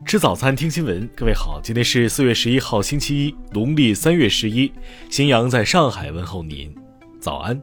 吃早餐听新闻，各位好，今天是4月11号星期一，农历3月11，新阳在上海问候您，早安。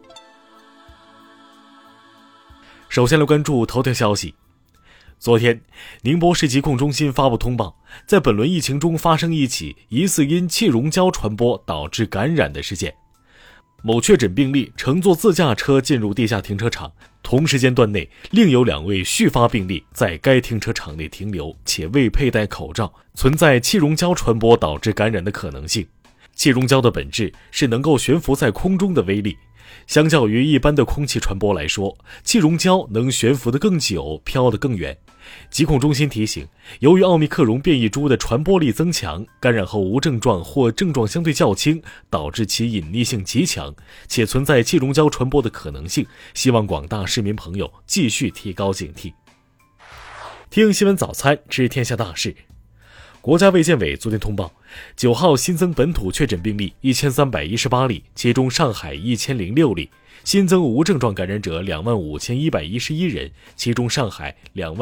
首先来关注头条消息。昨天，宁波市疾控中心发布通报，在本轮疫情中发生一起疑似因气溶胶传播导致感染的事件。某确诊病例乘坐自驾车进入地下停车场，同时间段内另有2位续发病例在该停车场内停留，且未佩戴口罩，存在气溶胶传播导致感染的可能性。气溶胶的本质是能够悬浮在空中的微粒，相较于一般的空气传播来说，气溶胶能悬浮得更久，飘得更远。疾控中心提醒，由于奥密克戎变异株的传播力增强，感染后无症状或症状相对较轻，导致其隐匿性极强，且存在气溶胶传播的可能性，希望广大市民朋友继续提高警惕。听新闻早餐知天下大事。国家卫健委昨天通报，9号新增本土确诊病例1318例，其中上海1006例，新增无症状感染者25111人，其中上海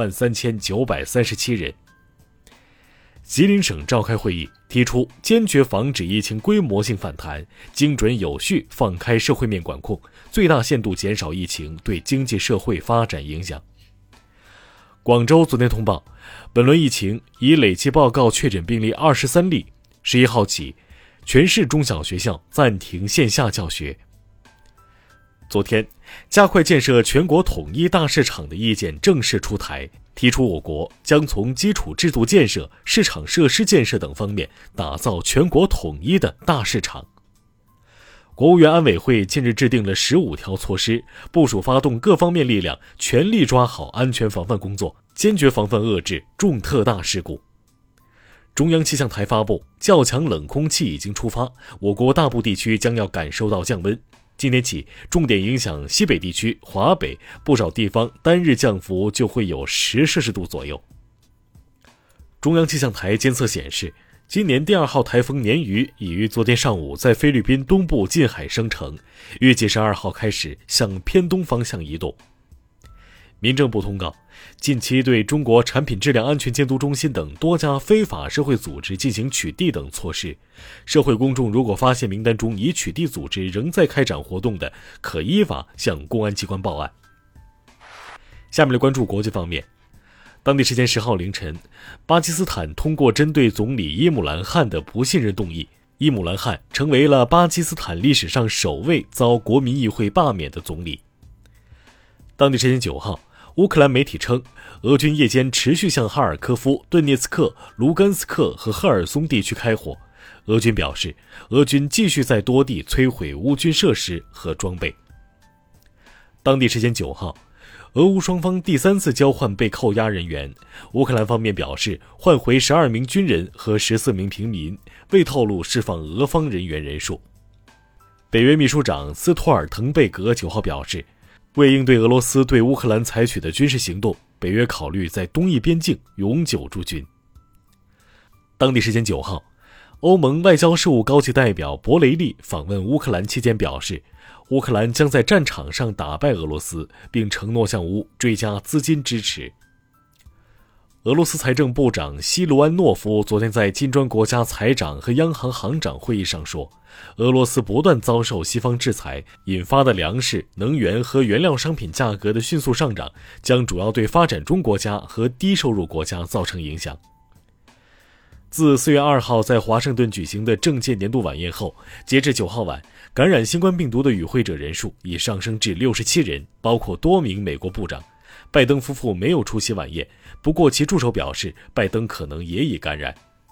23937人。吉林省召开会议，提出坚决防止疫情规模性反弹，精准有序放开社会面管控，最大限度减少疫情对经济社会发展影响。广州昨天通报，本轮疫情已累计报告确诊病例23例，11号起，全市中小学校暂停线下教学。昨天，加快建设全国统一大市场的意见正式出台，提出我国将从基础制度建设、市场设施建设等方面打造全国统一的大市场。国务院安委会近日制定了15条措施，部署发动各方面力量，全力抓好安全防范工作，坚决防范遏制重特大事故。中央气象台发布，较强冷空气已经出发，我国大部地区将要感受到降温。今天起，重点影响西北地区、华北，不少地方单日降幅就会有10摄氏度左右。中央气象台监测显示，今年第2号台风鲶鱼已于昨天上午在菲律宾东部近海生成，预计12号开始向偏东方向移动。民政部通告，近期对中国产品质量安全监督中心等多家非法社会组织进行取缔等措施，社会公众如果发现名单中已取缔组织仍在开展活动的，可依法向公安机关报案。下面来关注国际方面。当地时间10号凌晨，巴基斯坦通过针对总理伊姆兰汗的不信任动议，伊姆兰汗成为了巴基斯坦历史上首位遭国民议会罢免的总理。当地时间9号，乌克兰媒体称，俄军夜间持续向哈尔科夫、顿涅茨克、卢甘斯克和赫尔松地区开火。俄军表示，俄军继续在多地摧毁乌军设施和装备。当地时间9号，俄乌双方第3次交换被扣押人员，乌克兰方面表示换回12名军人和14名平民，未透露释放俄方人员人数。北约秘书长斯托尔滕贝格9号表示，为应对俄罗斯对乌克兰采取的军事行动，北约考虑在东翼边境永久驻军。当地时间9号，欧盟外交事务高级代表博雷利访问乌克兰期间表示，乌克兰将在战场上打败俄罗斯，并承诺向乌追加资金支持。俄罗斯财政部长西卢安诺夫昨天在金砖国家财长和央行行长会议上说，俄罗斯不断遭受西方制裁引发的粮食、能源和原料商品价格的迅速上涨，将主要对发展中国家和低收入国家造成影响。自4月2号在华盛顿举行的政界年度晚宴后，截至9号晚，感染新冠病毒的与会者人数已上升至67人，包括多名美国部长。拜登夫妇没有出席晚宴，不过其助手表示，拜登可能也已感染。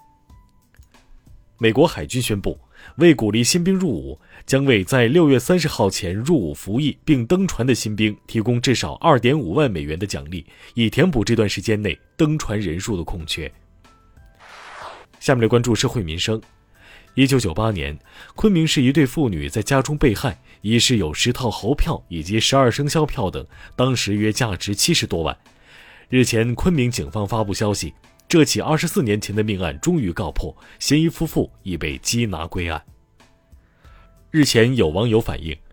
美国海军宣布，为鼓励新兵入伍，将为在6月30号前入伍服役并登船的新兵提供至少2.5万美元的奖励，以填补这段时间内登船人数的空缺。下面来关注社会民生。1998年，昆明市一对妇女在家中被害，遗失有10套猴票以及12生肖票等，当时约价值70多万。日前，昆明警方发布消息，这起24年前的命案终于告破，嫌疑夫妇已被缉拿归案。日前有网友反映，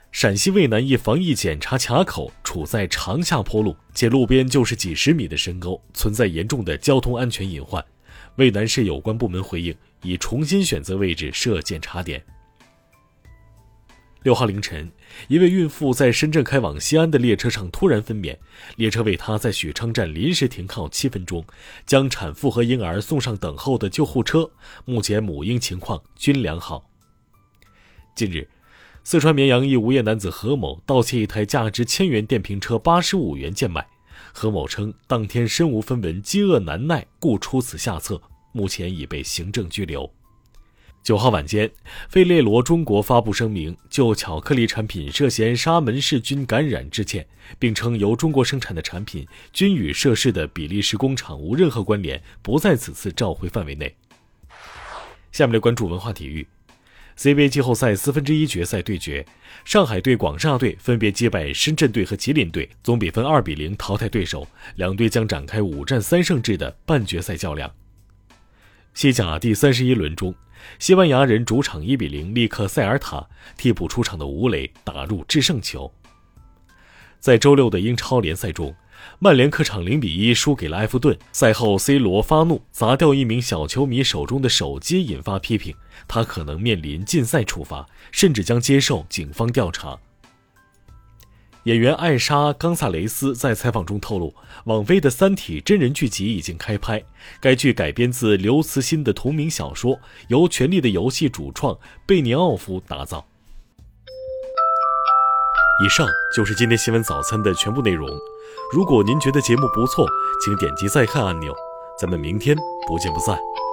陕西渭南一防疫检查卡口处在长下坡路，且路边就是几十米的深沟，存在严重的交通安全隐患。渭南市有关部门回应，已重新选择位置设检查点。6号凌晨，一位孕妇在深圳开往西安的列车上突然分娩，列车为她在许昌站临时停靠7分钟，将产妇和婴儿送上等候的救护车，目前母婴情况均良好。近日，四川绵阳一无业男子何某盗窃一台价值1000元电瓶车85元贱卖，何某称当天身无分文，饥饿难耐，故出此下策，目前已被行政拘留。9号晚间，费列罗中国发布声明，就巧克力产品涉嫌沙门氏菌感染致歉，并称由中国生产的产品均与涉事的比利时工厂无任何关联，不在此次召回范围内。下面来关注文化体育。CBA 季后赛1/4决赛对决，上海队、广厦队分别击败深圳队和吉林队，总比分2-0淘汰对手，两队将展开5战3胜制的半决赛较量。西甲第31轮中，西班牙人主场1-0力克塞尔塔，替补出场的吴磊打入制胜球。在周六的英超联赛中，曼联客场0-1输给了埃弗顿，赛后 C 罗发怒砸掉一名小球迷手中的手机，引发批评，他可能面临禁赛处罚，甚至将接受警方调查。演员艾莎·冈萨雷斯在采访中透露，网飞的《三体》真人剧集已经开拍，该剧改编自刘慈欣的同名小说，由《权力的游戏》主创贝尼奥夫打造。以上就是今天新闻早餐的全部内容。如果您觉得节目不错，请点击再看按钮。咱们明天不见不散。